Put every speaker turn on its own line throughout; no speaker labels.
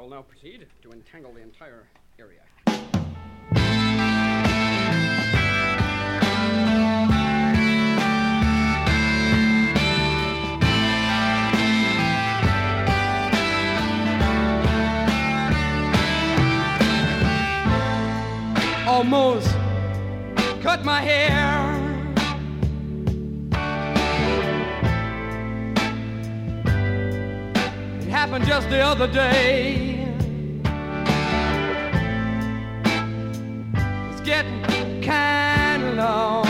will now proceed to entangle the entire area. Almost cut my hair. It happened just the other day. It's getting kind of long.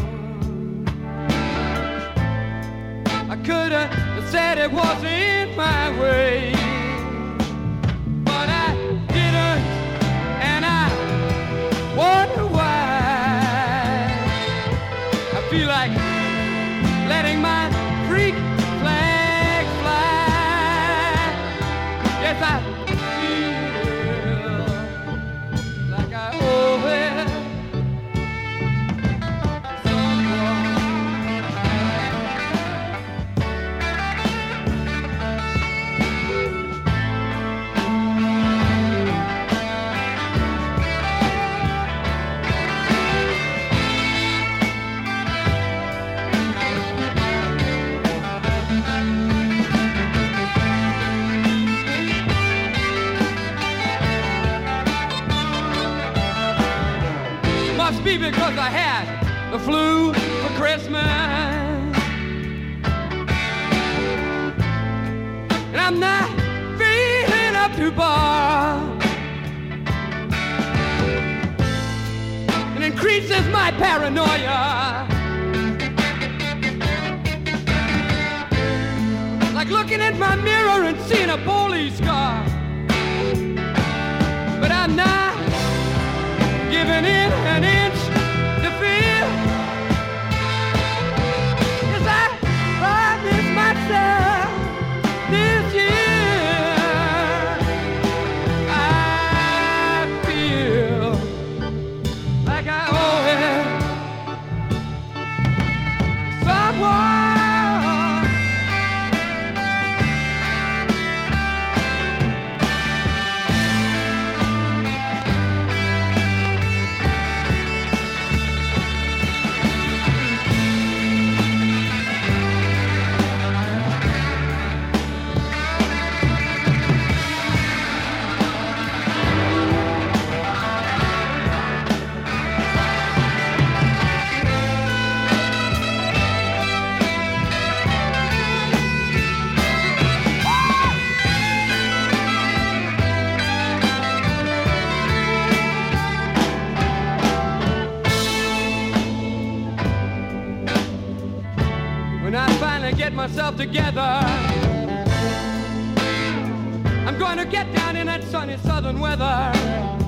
I could have said it wasn't my way, but I didn't, and I wonder why. I feel like letting my freak flag fly. Yes, I feel like I owe it to someone. Must be because I had the flu for Christmas, and I'm not feeling up to bar. It increases my paranoia, like looking at my mirror and seeing a police car. But I'm not giving in an inch to fear. Yes, I promised myself this year. I feel like I owe it to someone. When I finally get myself together, I'm going to get down in that sunny southern weather.